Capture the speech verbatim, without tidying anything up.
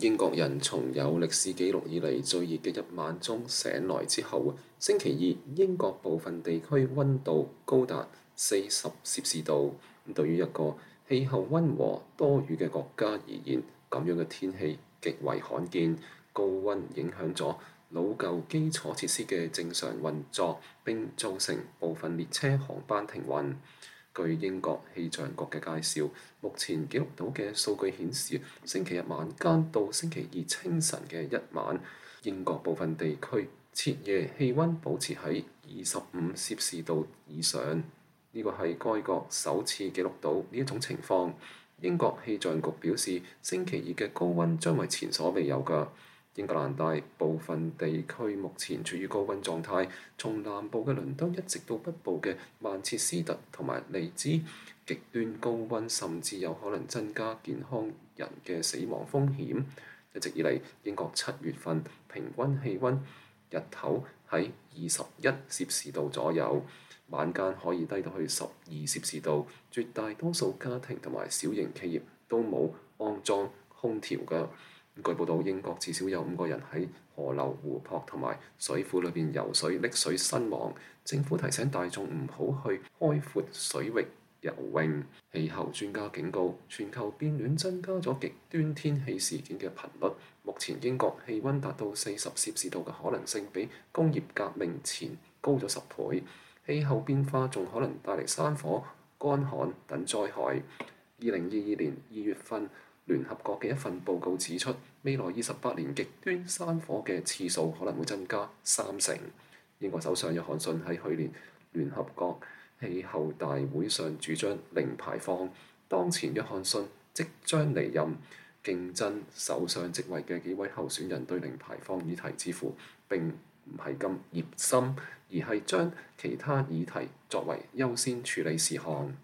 英國人從有歷史記錄以嚟最熱嘅一晚中醒來之後，星期二英國部分地區溫度高達四十攝氏度。對於一個氣候溫和多雨嘅國家而言，咁樣嘅天氣極為罕見。高溫影響咗老舊基礎設施嘅正常運作，並造成部分列車航班停運。據英國氣象局嘅介紹，目前記錄到嘅數據顯示，星期日晚間到星期二清晨嘅一晚，英國部分地區徹夜氣温保持喺二十五攝氏度以上。呢個係該國首次記錄到呢一種情況。英國氣象局表示，星期二嘅高温將為前所未有㗎。英格蘭大部分地區目前處於高溫狀態，從南部嘅倫敦一直到北部嘅曼徹斯特同埋利茲，極端高溫甚至有可能增加健康人嘅死亡風險。一直以嚟，英國七月份平均氣温日頭喺二十一攝氏度左右，晚間可以低到去十二攝氏度。絕大多數家庭同埋小型企業都冇安裝空調㗎。據報道，英國至少有五個人喺河流、湖泊同埋水庫裏邊游水溺水身亡。政府提醒大眾唔好去開闊水域游泳。氣候專家警告，全球變暖增加咗極端天氣事件嘅頻率。目前英國氣温達到四十攝氏度嘅可能性比工業革命前高咗十倍。氣候變化仲可能帶嚟山火、乾旱等災害。二零二二年二月份，聯合國嘅一份報告指出，未來二十八年極端山火嘅次數可能會增加三成。英國首相約翰遜喺去年聯合國氣候大會上主張零排放。當前約翰遜即將離任，競爭首相職位嘅幾位候選人對零排放議題似乎並唔係咁熱心，而係將其他議題作為優先處理事項。